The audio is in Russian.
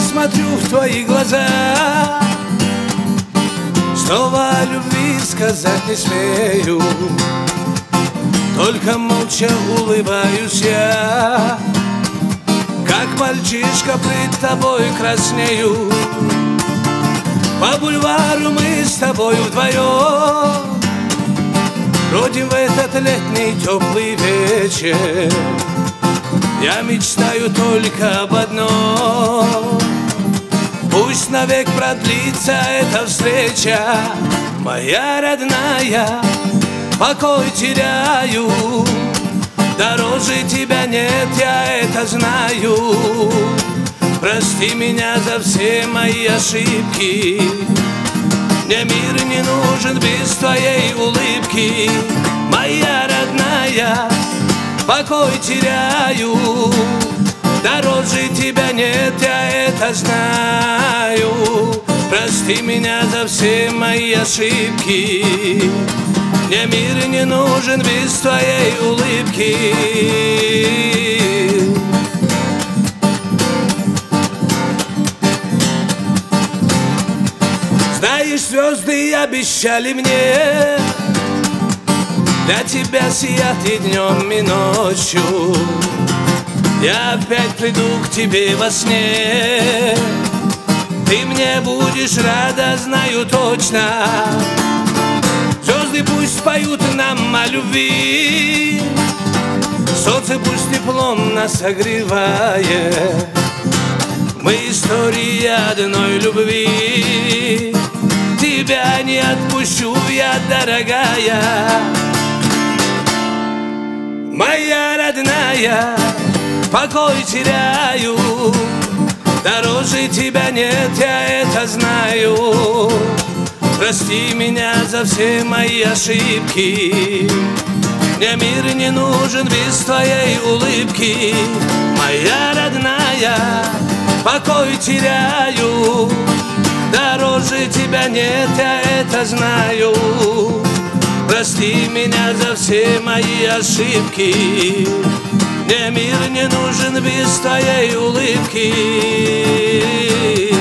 смотрю в твои глаза, снова о любви сказать не смею, только молча улыбаюсь я, как мальчишка пред тобой краснею. По бульвару мы с тобой вдвоем бродим в этот летний теплый вечер. Я мечтаю только об одном: пусть навек продлится эта встреча. Моя родная, покой теряю, дороже тебя нет, я это знаю. Прости меня за все мои ошибки, мне мир не нужен без твоей улыбки. Моя родная, покой теряю, дороже тебя нет, я это знаю. Прости меня за все мои ошибки, мне мир не нужен без твоей улыбки. Знаешь, звезды обещали мне для тебя сиять и днем, и ночью. Я опять приду к тебе во сне, ты мне будешь рада, знаю точно. Звезды пусть поют нам о любви, солнце пусть теплом нас согревает. Мы история одной любви, тебя не отпущу я, дорогая. Моя родная, покой теряю, дороже тебя нет, я это знаю. Прости меня за все мои ошибки, мне мир не нужен без твоей улыбки. Моя родная, покой теряю, дороже тебя нет, я это знаю. Прости меня за все мои ошибки, мне мир не нужен без твоей улыбки.